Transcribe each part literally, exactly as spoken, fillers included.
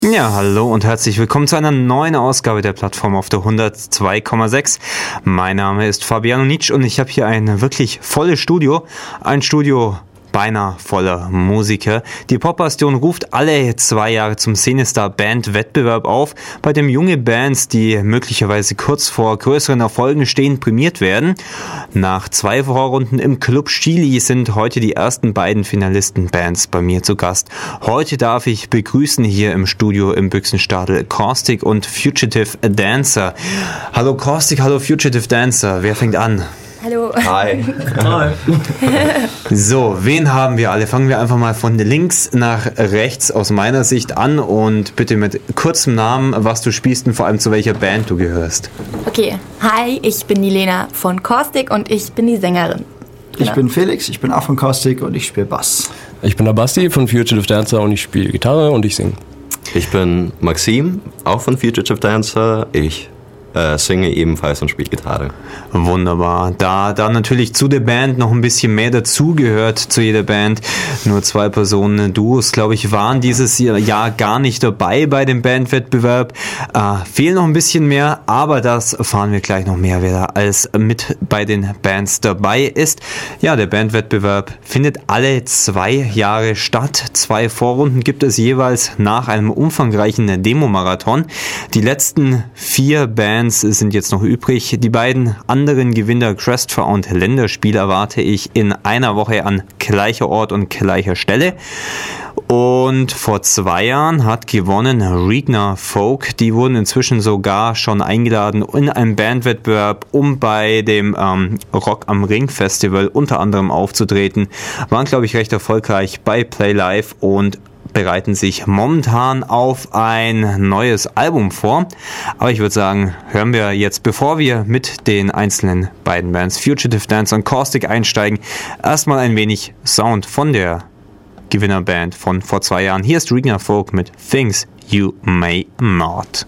Ja, hallo und herzlich willkommen zu einer neuen Ausgabe der Plattform auf der hundertzwei Komma sechs. Mein Name ist Fabiano Nitsch und ich habe hier ein wirklich volles Studio. Ein Studio beinahe voller Musiker. Die Popbastion ruft alle zwei Jahre zum Scenestar-Band-Wettbewerb auf, bei dem junge Bands, die möglicherweise kurz vor größeren Erfolgen stehen, prämiert werden. Nach zwei Vorrunden im Club Chili sind heute die ersten beiden Finalisten-Bands bei mir zu Gast. Heute darf ich begrüßen hier im Studio im Büchsenstadel Caustic und Fugitive Dancer. Hallo Caustic, hallo Fugitive Dancer. Wer fängt an? Hallo. Hi. Hi. So, wen haben wir alle? Fangen wir einfach mal von links nach rechts aus meiner Sicht an und bitte mit kurzem Namen, was du spielst und vor allem zu welcher Band du gehörst. Okay, hi, ich bin die Lena von Caustic und ich bin die Sängerin. Genau. Ich bin Felix, ich bin auch von Caustic und ich spiele Bass. Ich bin der Basti von Fugitive Dancer und ich spiele Gitarre und ich singe. Ich bin Maxim, auch von Fugitive Dancer. Ich Äh, singe ebenfalls und spiele Gitarre. Wunderbar. Da, da natürlich zu der Band noch ein bisschen mehr dazugehört, zu jeder Band. Nur zwei Personen, Duos, glaube ich, waren dieses Jahr gar nicht dabei bei dem Bandwettbewerb. Äh, fehlen noch ein bisschen mehr, aber das erfahren wir gleich noch mehr, wer da alles mit bei den Bands dabei ist. Ja, der Bandwettbewerb findet alle zwei Jahre statt. Zwei Vorrunden gibt es jeweils nach einem umfangreichen Demo-Marathon. Die letzten vier Bands sind jetzt noch übrig. Die beiden anderen Gewinner Crestfa und Länderspiel erwarte ich in einer Woche an gleicher Ort und gleicher Stelle. Und vor zwei Jahren hat gewonnen Regner Folk. Die wurden inzwischen sogar schon eingeladen in einen Bandwettbewerb, um bei dem ähm, Rock am Ring Festival unter anderem aufzutreten. Waren, glaube ich, recht erfolgreich bei Play Live und bereiten sich momentan auf ein neues Album vor. Aber ich würde sagen, hören wir jetzt, bevor wir mit den einzelnen beiden Bands Fugitive Dancer und Caustic einsteigen, erstmal ein wenig Sound von der Gewinnerband von vor zwei Jahren. Hier ist Regner Folk mit Things You May Not.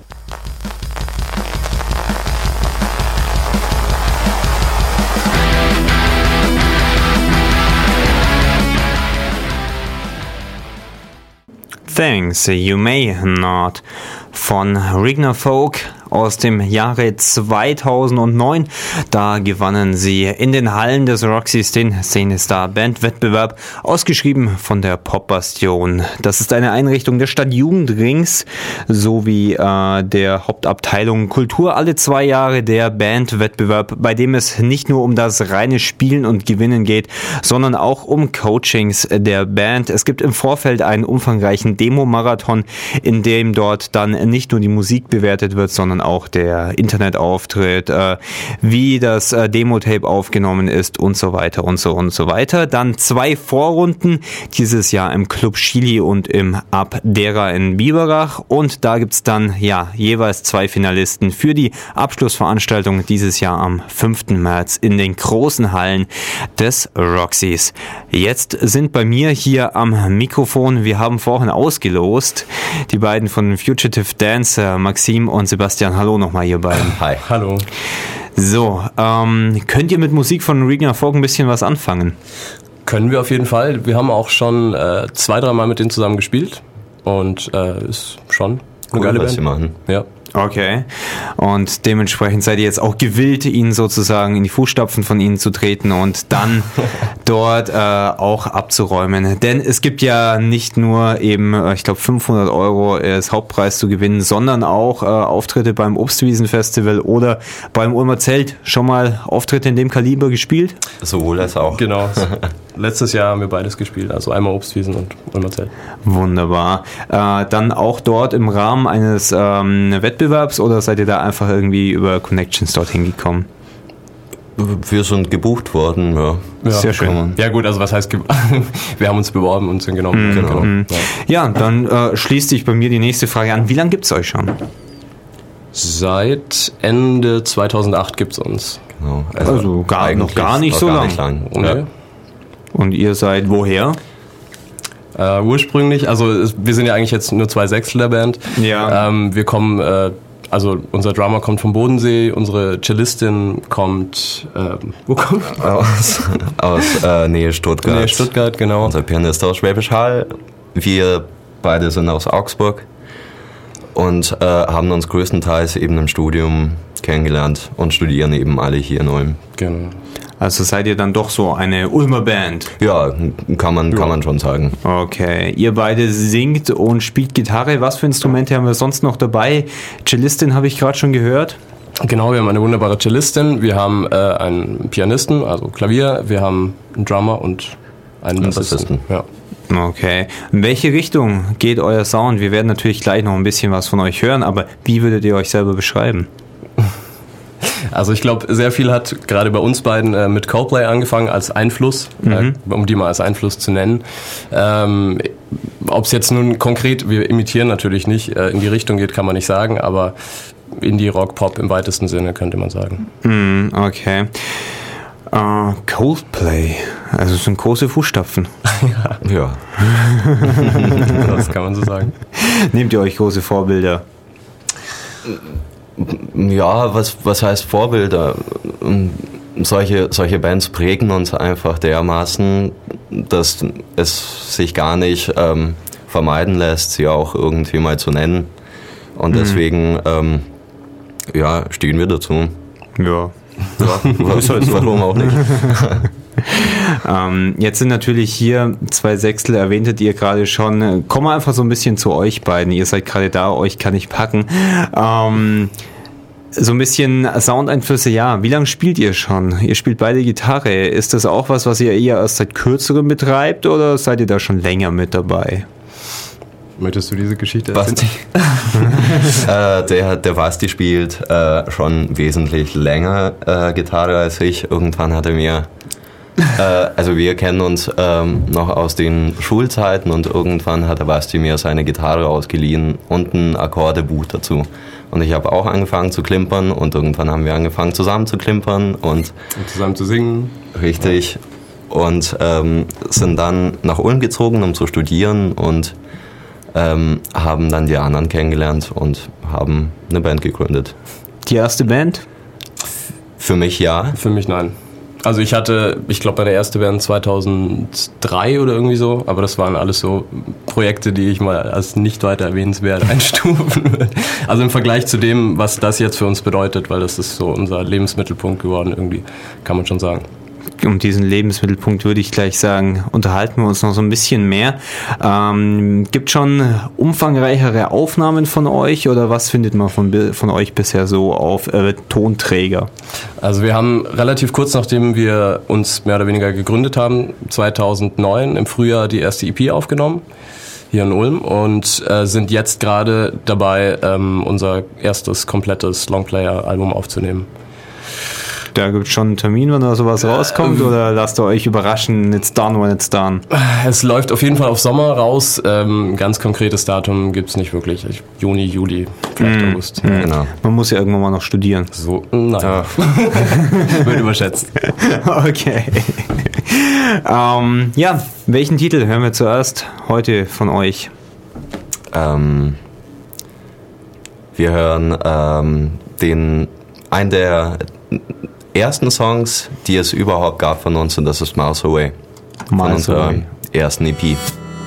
Things You May Not von Regner Folk aus dem Jahre zweitausendneun. Da gewannen sie in den Hallen des Roxys den Scenestar Bandwettbewerb, ausgeschrieben von der Popbastion. Das ist eine Einrichtung der Stadtjugendrings sowie äh, der Hauptabteilung Kultur. Alle zwei Jahre der Bandwettbewerb, bei dem es nicht nur um das reine Spielen und Gewinnen geht, sondern auch um Coachings der Band. Es gibt im Vorfeld einen umfangreichen Demo-Marathon, in dem dort dann nicht nur die Musik bewertet wird, sondern auch der Internetauftritt, äh, wie das äh, Demo-Tape aufgenommen ist und so weiter und so und so weiter. Dann zwei Vorrunden, dieses Jahr im Club Chili und im Abdera in Biberach, und da gibt's dann ja jeweils zwei Finalisten für die Abschlussveranstaltung dieses Jahr am fünften März in den großen Hallen des Roxys. Jetzt sind bei mir hier am Mikrofon, wir haben vorhin ausgelost, die beiden von Fugitive Dancer, Maxim und Sebastian. Hallo nochmal, ihr beiden. Hi. Hallo. So, ähm, könnt ihr mit Musik von Regner Folk ein bisschen was anfangen? Können wir auf jeden Fall. Wir haben auch schon äh, zwei, dreimal mit denen zusammen gespielt und äh, ist schon eine cool, geile was Band. sie machen. Ja. Okay. Und dementsprechend seid ihr jetzt auch gewillt, ihnen sozusagen in die Fußstapfen von ihnen zu treten und dann dort äh, auch abzuräumen. Denn es gibt ja nicht nur eben, äh, ich glaube, fünfhundert Euro als Hauptpreis zu gewinnen, sondern auch äh, Auftritte beim Obstwiesenfestival oder beim Ulmer Zelt. Schon mal Auftritte in dem Kaliber gespielt? Sowohl als auch. Genau. Letztes Jahr haben wir beides gespielt, also einmal Obstwiesen und Ulmer Zelt. Wunderbar. Äh, dann auch dort im Rahmen eines ähm, Wettbewerbs oder seid ihr da einfach irgendwie über Connections dorthin gekommen? Wir sind gebucht worden, ja. Ja. Sehr schön. Ja gut, also was heißt, ge- wir haben uns beworben und sind genommen. Mhm. Genau. Mhm. Ja. Ja, dann äh, schließt sich bei mir die nächste Frage an. Wie lange gibt's euch schon? Seit Ende zweitausendacht gibt's uns. Genau. Also gar- noch eigentlich gar nicht noch so gar lang. Nicht lang. Und Ja. Und ihr seid woher? Äh, ursprünglich, also es, wir sind ja eigentlich jetzt nur zwei Sechstel der Band. Ja. Ähm, wir kommen, äh, also unser Drummer kommt vom Bodensee, unsere Cellistin kommt, äh, wo kommt? Aus, aus äh, Nähe Stuttgart. Nee, Stuttgart, genau. Unser Pianist aus Schwäbisch Hall. Wir beide sind aus Augsburg. und äh, haben uns größtenteils eben im Studium kennengelernt und studieren eben alle hier in Ulm. Genau. Also seid ihr dann doch so eine Ulmer Band? Ja, kann man, ja. kann man schon sagen. Okay, ihr beide singt und spielt Gitarre. Was für Instrumente haben wir sonst noch dabei? Cellistin habe ich gerade schon gehört. Genau, wir haben eine wunderbare Cellistin, wir haben äh, einen Pianisten, also Klavier, wir haben einen Drummer und einen Bassisten. Ja. Okay. In welche Richtung geht euer Sound? Wir werden natürlich gleich noch ein bisschen was von euch hören, aber wie würdet ihr euch selber beschreiben? Also ich glaube, sehr viel hat gerade bei uns beiden äh, mit Coldplay angefangen als Einfluss, mhm. äh, um die mal als Einfluss zu nennen. Ähm, Ob es jetzt nun konkret, wir imitieren natürlich nicht, äh, in die Richtung geht, kann man nicht sagen, aber Indie, Rock, Pop im weitesten Sinne, könnte man sagen. Mm, okay. Uh, Coldplay, also es sind große Fußstapfen. Ja. ja. Das kann man so sagen. Nehmt ihr euch große Vorbilder? Ja, was, was heißt Vorbilder? Solche, solche Bands prägen uns einfach dermaßen, dass es sich gar nicht ähm, vermeiden lässt, sie auch irgendwie mal zu nennen. Und deswegen, ähm, ja, stehen wir dazu. Ja. Ja, warum auch nicht? ähm, jetzt sind natürlich hier zwei Sechstel, erwähntet ihr gerade schon. Kommen wir einfach so ein bisschen zu euch beiden. Ihr seid gerade da, euch kann ich packen. Ähm, so ein bisschen Soundeinflüsse, ja. Wie lange spielt ihr schon? Ihr spielt beide Gitarre. Ist das auch was, was ihr eher erst seit kürzerem betreibt oder seid ihr da schon länger mit dabei? Möchtest du diese Geschichte Basti? äh, der, der Basti spielt äh, schon wesentlich länger äh, Gitarre als ich. Irgendwann hat er mir, äh, also wir kennen uns ähm, noch aus den Schulzeiten und irgendwann hat der Basti mir seine Gitarre ausgeliehen und ein Akkordebuch dazu. Und ich habe auch angefangen zu klimpern und irgendwann haben wir angefangen zusammen zu klimpern und, und zusammen zu singen. Richtig. Und ähm, sind dann nach Ulm gezogen, um zu studieren und Ähm, haben dann die anderen kennengelernt und haben eine Band gegründet. Die erste Band? Für mich ja. Für mich nein. Also ich hatte, ich glaube meine erste Band zweitausenddrei oder irgendwie so, aber das waren alles so Projekte, die ich mal als nicht weiter erwähnenswert einstufen würde. Also im Vergleich zu dem, was das jetzt für uns bedeutet, weil das ist so unser Lebensmittelpunkt geworden irgendwie, kann man schon sagen. Um diesen Lebensmittelpunkt würde ich gleich sagen, unterhalten wir uns noch so ein bisschen mehr. Ähm, gibt schon umfangreichere Aufnahmen von euch oder was findet man von, von euch bisher so auf äh, Tonträger? Also wir haben relativ kurz nachdem wir uns mehr oder weniger gegründet haben, zweitausendneun im Frühjahr die erste E P aufgenommen, hier in Ulm und äh, sind jetzt gerade dabei, ähm, unser erstes komplettes Longplayer-Album aufzunehmen. Da gibt es schon einen Termin, wenn da sowas rauskommt, ähm, oder lasst ihr euch überraschen, it's done when it's done? Es läuft auf jeden Fall auf Sommer raus. Ähm, ganz konkretes Datum gibt es nicht wirklich. Juni, Juli, vielleicht mm, August. Mm. Genau. Man muss ja irgendwann mal noch studieren. So, nein. Ja. Wird überschätzt. Okay. ähm, ja, welchen Titel hören wir zuerst heute von euch? Ähm, wir hören ähm, den einen der ersten Songs, die es überhaupt gab von uns, und das ist Miles Away. Von Miles unserer Away. ersten E P.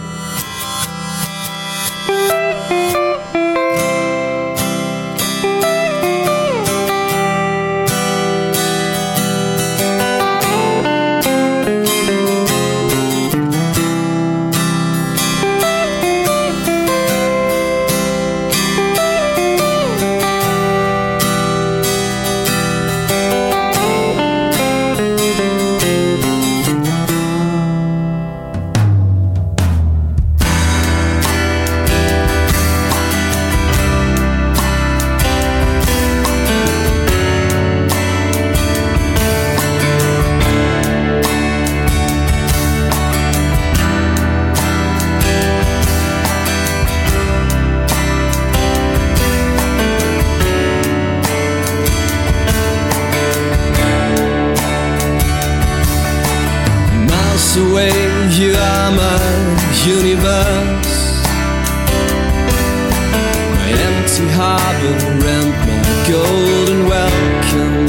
Away, you are my universe, my empty harbor and my golden welcome.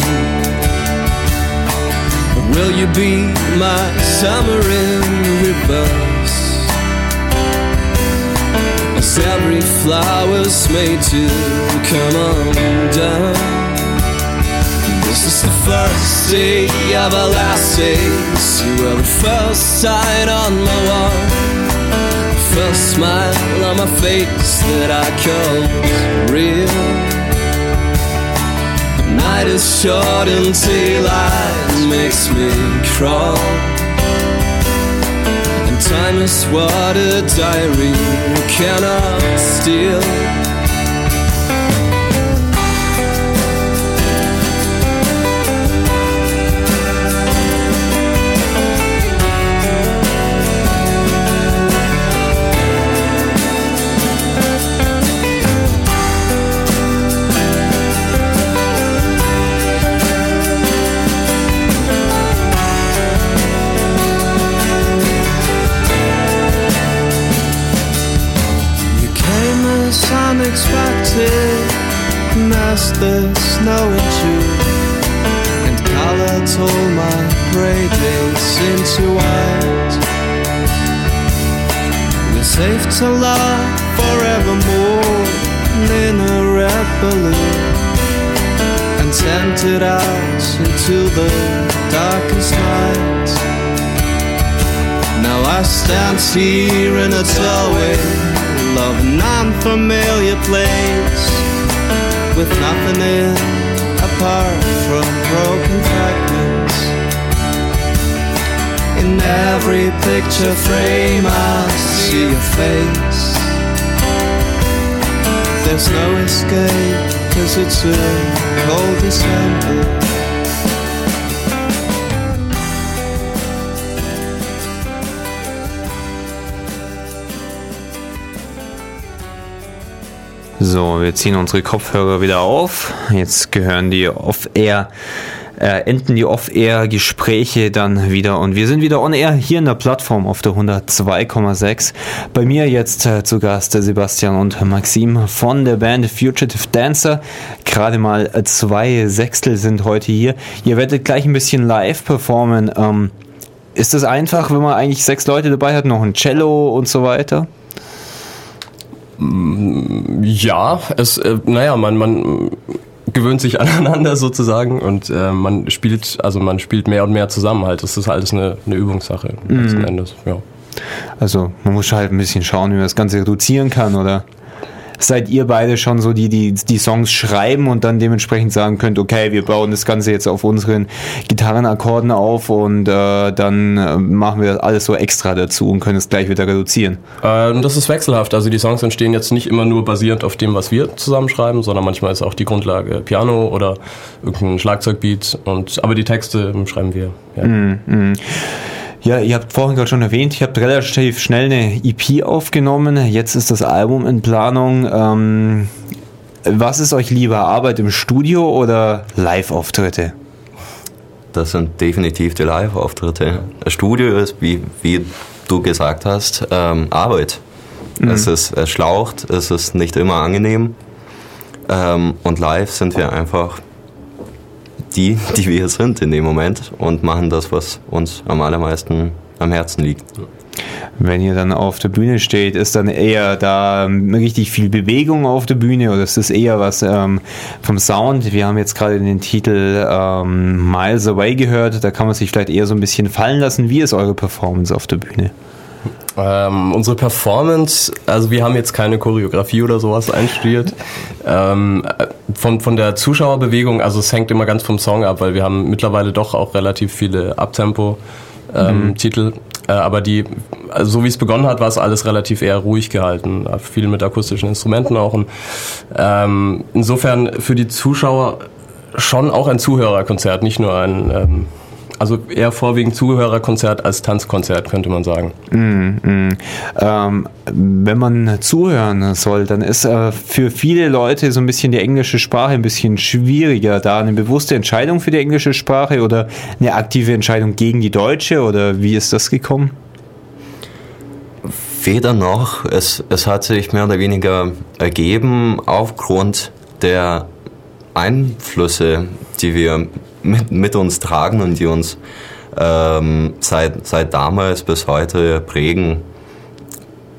Or will you be my summer in reverse, as every flowers made to come undone. This is the first day of our last days. You were the first sign on my wall, the first smile on my face that I called real. The night is short and daylight makes me crawl, and time is what a diary cannot steal. Unexpected, masked the snow in June, and color told my gray days into white. We're safe to love forevermore in a red balloon, and sent it out into the darkest night. Now I stand here in a doorway of an unfamiliar place, with nothing in apart from broken fragments. In every picture frame I see your face. There's no escape, 'cause it's a cold December. So, wir ziehen unsere Kopfhörer wieder auf. Jetzt gehören die Off-Air, äh, enden die Off-Air-Gespräche dann wieder. Und wir sind wieder on-air hier in der Plattform auf der hundertzwei Komma sechs. Bei mir jetzt äh, zu Gast der Sebastian und Maxim von der Band Fugitive Dancer. Gerade mal äh, zwei Sechstel sind heute hier. Ihr werdet gleich ein bisschen live performen. Ähm, ist das einfach, wenn man eigentlich sechs Leute dabei hat, noch ein Cello und so weiter? Ja, es, äh, naja, man, man gewöhnt sich aneinander sozusagen und äh, man spielt, also man spielt mehr und mehr zusammen halt. Das ist alles eine, eine Übungssache mhm. letzten Endes, ja. Also man muss halt ein bisschen schauen, wie man das Ganze reduzieren kann, oder? Seid ihr beide schon so, die, die die Songs schreiben und dann dementsprechend sagen könnt, okay, wir bauen das Ganze jetzt auf unseren Gitarrenakkorden auf und äh, dann äh, machen wir alles so extra dazu und können es gleich wieder reduzieren? Ähm, das ist wechselhaft. Also die Songs entstehen jetzt nicht immer nur basierend auf dem, was wir zusammenschreiben, sondern manchmal ist auch die Grundlage Piano oder irgendein Schlagzeugbeat. Und, aber die Texte schreiben wir. Ja. Mm, mm. Ja, ihr habt vorhin gerade schon erwähnt, ihr habt relativ schnell eine E P aufgenommen, jetzt ist das Album in Planung. Ähm, was ist euch lieber, Arbeit im Studio oder Live-Auftritte? Das sind definitiv die Live-Auftritte. Das Studio ist, wie, wie du gesagt hast, ähm, Arbeit. Mhm. Es ist, es schlaucht, es ist nicht immer angenehm. Ähm, und live sind wir einfach die, die wir sind in dem Moment und machen das, was uns am allermeisten am Herzen liegt. Wenn ihr dann auf der Bühne steht, ist dann eher da richtig viel Bewegung auf der Bühne oder ist das eher was ähm, vom Sound? Wir haben jetzt gerade den Titel ähm, Miles Away gehört, da kann man sich vielleicht eher so ein bisschen fallen lassen. Wie ist eure Performance auf der Bühne? Ähm, unsere Performance, also wir haben jetzt keine Choreografie oder sowas einstudiert. Ähm, von, von der Zuschauerbewegung, also es hängt immer ganz vom Song ab, weil wir haben mittlerweile doch auch relativ viele Uptempo-Titel. Ähm, mhm. Äh, aber die, also so wie es begonnen hat, war es alles relativ eher ruhig gehalten. Viel mit akustischen Instrumenten auch. Und, ähm, insofern für die Zuschauer schon auch ein Zuhörerkonzert, nicht nur ein... Ähm, Also eher vorwiegend Zuhörerkonzert als Tanzkonzert, könnte man sagen. Mm, mm. Ähm, wenn man zuhören soll, dann ist äh, für viele Leute so ein bisschen die englische Sprache ein bisschen schwieriger. Da eine bewusste Entscheidung für die englische Sprache oder eine aktive Entscheidung gegen die deutsche, oder wie ist das gekommen? Weder noch. Es, es hat sich mehr oder weniger ergeben aufgrund der Einflüsse, die wir mit, mit uns tragen und die uns ähm, seit, seit damals bis heute prägen.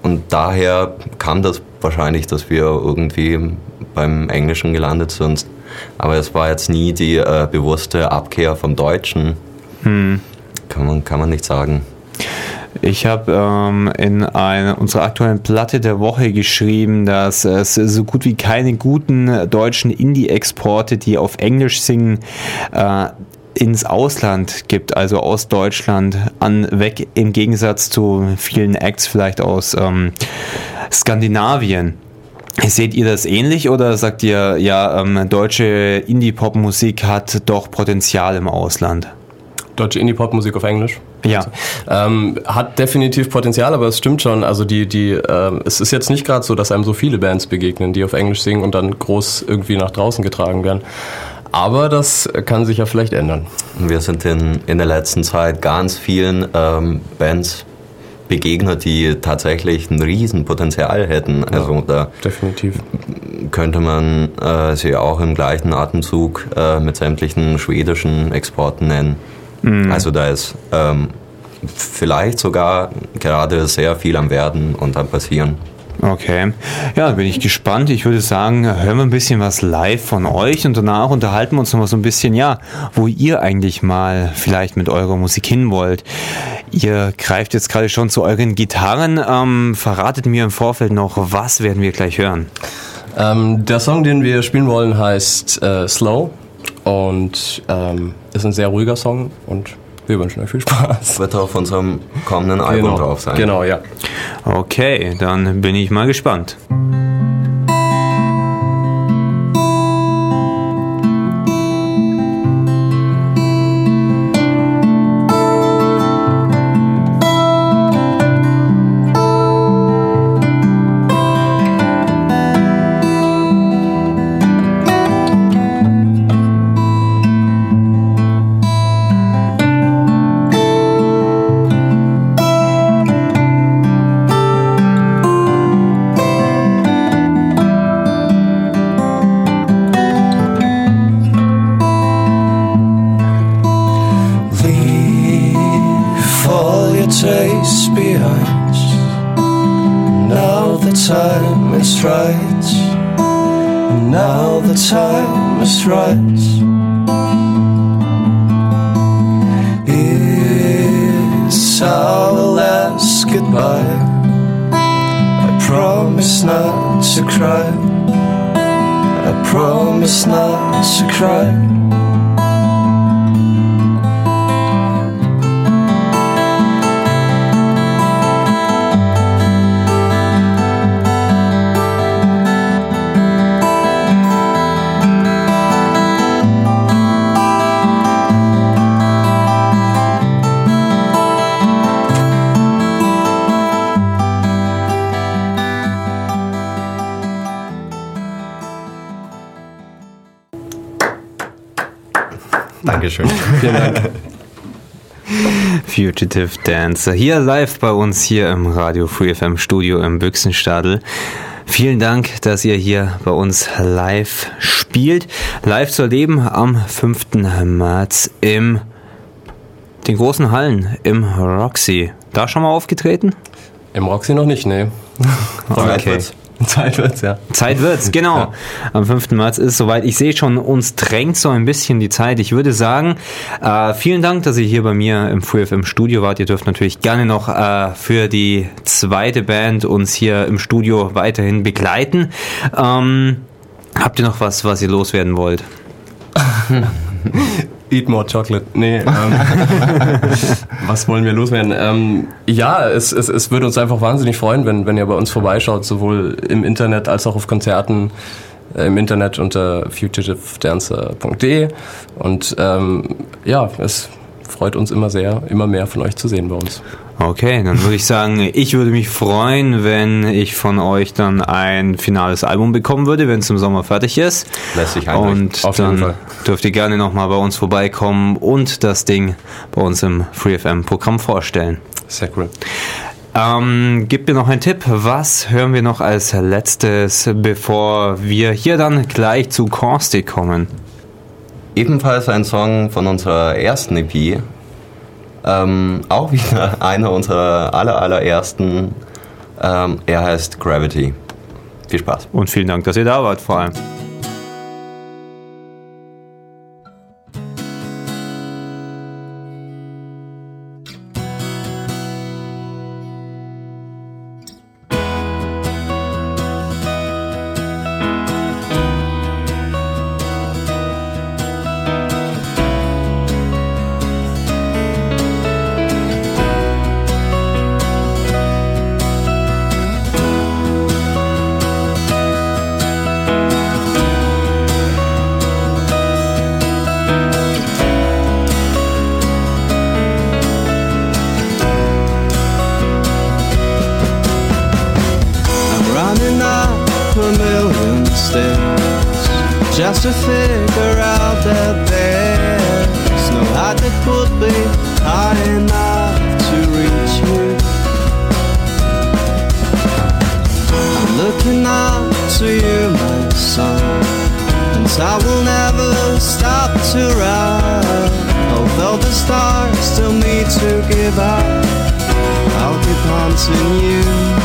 und daher kam das wahrscheinlich, dass wir irgendwie beim Englischen gelandet sind. Aber es war jetzt nie die äh, bewusste Abkehr vom Deutschen. Hm. Kann man, kann man nicht sagen. Ich habe ähm, in einer, unserer aktuellen Platte der Woche geschrieben, dass es so gut wie keine guten deutschen Indie-Exporte, die auf Englisch singen, äh, ins Ausland gibt, also aus Deutschland an weg, im Gegensatz zu vielen Acts vielleicht aus ähm, Skandinavien. Seht ihr das ähnlich oder sagt ihr, ja, ähm, deutsche Indie-Pop-Musik hat doch Potenzial im Ausland? Deutsche Indie-Pop-Musik auf Englisch? Ja. Ähm, hat definitiv Potenzial, aber es stimmt schon. Also die, die, ähm, es ist jetzt nicht gerade so, dass einem so viele Bands begegnen, die auf Englisch singen und dann groß irgendwie nach draußen getragen werden. Aber das kann sich ja vielleicht ändern. Wir sind in, in der letzten Zeit ganz vielen ähm, Bands begegnet, die tatsächlich ein Riesenpotenzial hätten. Also ja, da definitiv könnte man äh, sie auch im gleichen Atemzug äh, mit sämtlichen schwedischen Exporten nennen. Mhm. Also da ist ähm, vielleicht sogar gerade sehr viel am Werden und am Passieren. Okay, ja, bin ich gespannt. Ich würde sagen, hören wir ein bisschen was live von euch und danach unterhalten wir uns noch mal so ein bisschen, ja, wo ihr eigentlich mal vielleicht mit eurer Musik hin wollt. Ihr greift jetzt gerade schon zu euren Gitarren. Ähm, verratet mir im Vorfeld noch, was werden wir gleich hören? Ähm, der Song, den wir spielen wollen, heißt äh, Slow und ähm, ist ein sehr ruhiger Song und wir wünschen euch viel Spaß. Wird auf unserem kommenden Album genau, drauf sein. Genau, ja. Okay, dann bin ich mal gespannt. Taste behind. Now the time is right. Now the time is right. It's our last goodbye. I promise not to cry. I promise not to cry. Dankeschön. Vielen Dank. Fugitive Dancer. Hier live bei uns hier im Radio Free F M Studio im Büchsenstadel. Vielen Dank, dass ihr hier bei uns live spielt. Live zu erleben am fünften März im den großen Hallen im Roxy. Da schon mal aufgetreten? Im Roxy noch nicht, nee. Okay. Zeit wird's, ja. Zeit wird's, genau. Ja. Am fünften März ist es soweit. Ich sehe schon, uns drängt so ein bisschen die Zeit. Ich würde sagen, äh, vielen Dank, dass ihr hier bei mir im Free F M Studio wart. Ihr dürft natürlich gerne noch äh, für die zweite Band uns hier im Studio weiterhin begleiten. Ähm, habt ihr noch was, was ihr loswerden wollt? Eat more chocolate. Nee, ähm, was wollen wir loswerden? Ähm, ja, es, es, es würde uns einfach wahnsinnig freuen, wenn, wenn ihr bei uns vorbeischaut, sowohl im Internet als auch auf Konzerten. Äh, Im Internet unter fugitive dancer punkt de und ähm, ja, es freut uns immer sehr, immer mehr von euch zu sehen bei uns. Okay, dann würde ich sagen, ich würde mich freuen, wenn ich von euch dann ein finales Album bekommen würde, wenn es im Sommer fertig ist. Lässt sich einrichten. Und Auf jeden dann Fall. dürft ihr gerne nochmal bei uns vorbeikommen und das Ding bei uns im Free F M-Programm vorstellen. Sehr cool. Ähm, gib mir noch einen Tipp, was hören wir noch als letztes, bevor wir hier dann gleich zu Caustic kommen? Ebenfalls ein Song von unserer ersten E P. Ähm, auch wieder einer unserer aller, allerersten Ähm, er heißt Gravity. Viel Spaß. Und vielen Dank, dass ihr da wart vor allem. Just to figure out that there's no height that could be high enough to reach you. I'm looking up to you, my son, and I will never stop to run. Although the stars still need to give up, I'll keep hunting you.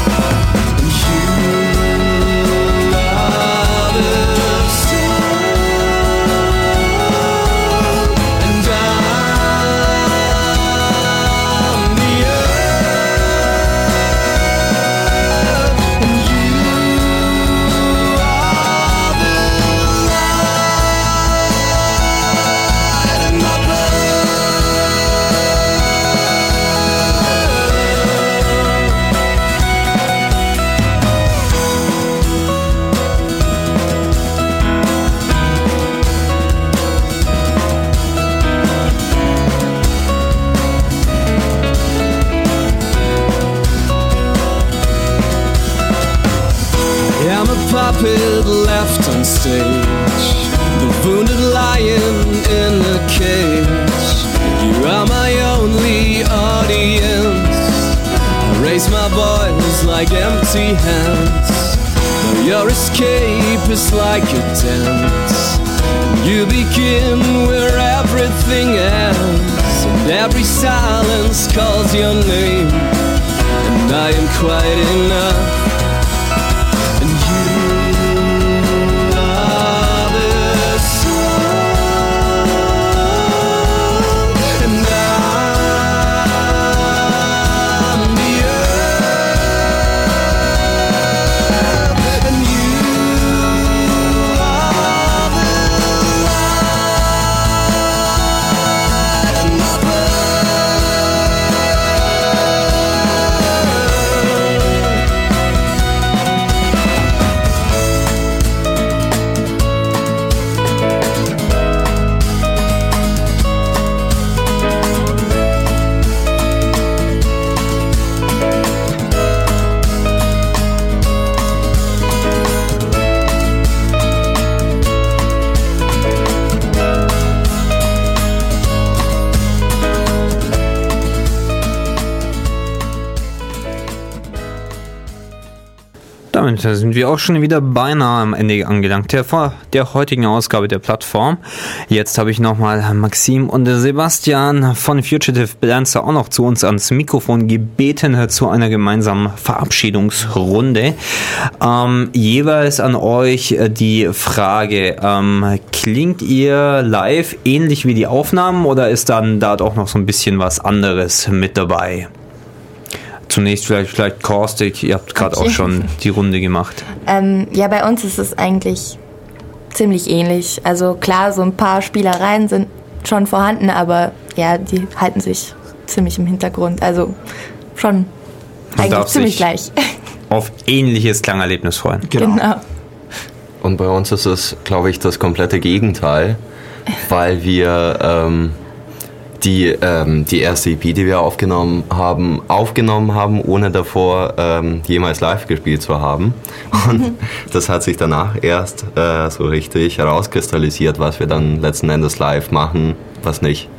Puppet left on stage, the wounded lion in a cage. You are my only audience. I raise my voice like empty hands. Though your escape is like a dance, you begin where everything ends, and every silence calls your name, and I am quite enough. Damit sind wir auch schon wieder beinahe am Ende angelangt der, der heutigen Ausgabe der Plattform. Jetzt habe ich nochmal Maxim und Sebastian von Fugitive Dancer auch noch zu uns ans Mikrofon gebeten zu einer gemeinsamen Verabschiedungsrunde. Ähm, jeweils an euch die Frage, ähm, klingt ihr live ähnlich wie die Aufnahmen oder ist dann da auch noch so ein bisschen was anderes mit dabei? Zunächst vielleicht, vielleicht Caustic, ihr habt gerade okay. auch schon die Runde gemacht. Ähm, ja, bei uns ist es eigentlich ziemlich ähnlich. Also klar, so ein paar Spielereien sind schon vorhanden, aber ja, die halten sich ziemlich im Hintergrund. Also schon Man eigentlich ziemlich gleich. Auf ähnliches Klangerlebnis freuen. Genau. genau. Und bei uns ist es, glaube ich, das komplette Gegenteil, weil wir ähm, die, ähm, die erste E P, die wir aufgenommen haben, aufgenommen haben, ohne davor ähm, jemals live gespielt zu haben. Und das hat sich danach erst äh, so richtig herauskristallisiert, was wir dann letzten Endes live machen, was nicht.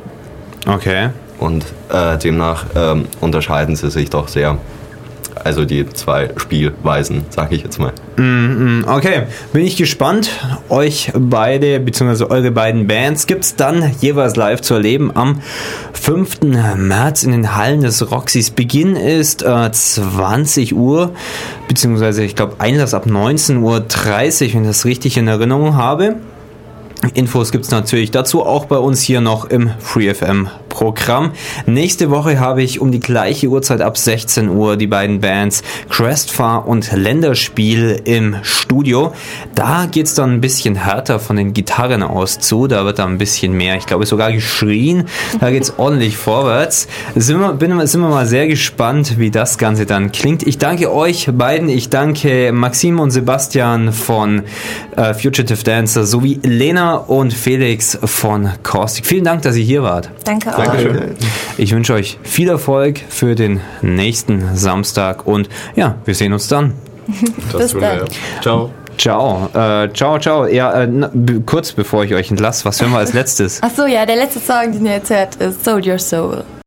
Okay. Und äh, demnach ähm, unterscheiden sie sich doch sehr. Also die zwei Spielweisen, sage ich jetzt mal. Okay, bin ich gespannt. Euch beide, beziehungsweise eure beiden Bands gibt es dann jeweils live zu erleben am fünften März in den Hallen des Roxys. Beginn ist äh, zwanzig Uhr, beziehungsweise ich glaube Einlass ab neunzehn Uhr dreißig, wenn ich das richtig in Erinnerung habe. Infos gibt es natürlich dazu auch bei uns hier noch im FreeFM Programm. Nächste Woche habe ich um die gleiche Uhrzeit ab sechzehn Uhr die beiden Bands Crestfar und Länderspiel im Studio. Da geht es dann ein bisschen härter von den Gitarren aus zu. Da wird da ein bisschen mehr, ich glaube sogar geschrien. Da geht es ordentlich vorwärts. Sind wir, bin, sind wir mal sehr gespannt, wie das Ganze dann klingt. Ich danke euch beiden. Ich danke Maxim und Sebastian von äh, Fugitive Dancer sowie Lena und Felix von Caustic. Vielen Dank, dass ihr hier wart. Danke auch. Dankeschön. Ich wünsche euch viel Erfolg für den nächsten Samstag und ja, wir sehen uns dann. Das Bis tun dann. wir. Ciao. Ciao. Äh, ciao, ciao. Ja, äh, na, b- kurz bevor ich euch entlasse, was hören wir als letztes? Ach so, ja, der letzte Song, den ihr jetzt hört, ist Sold Your Soul.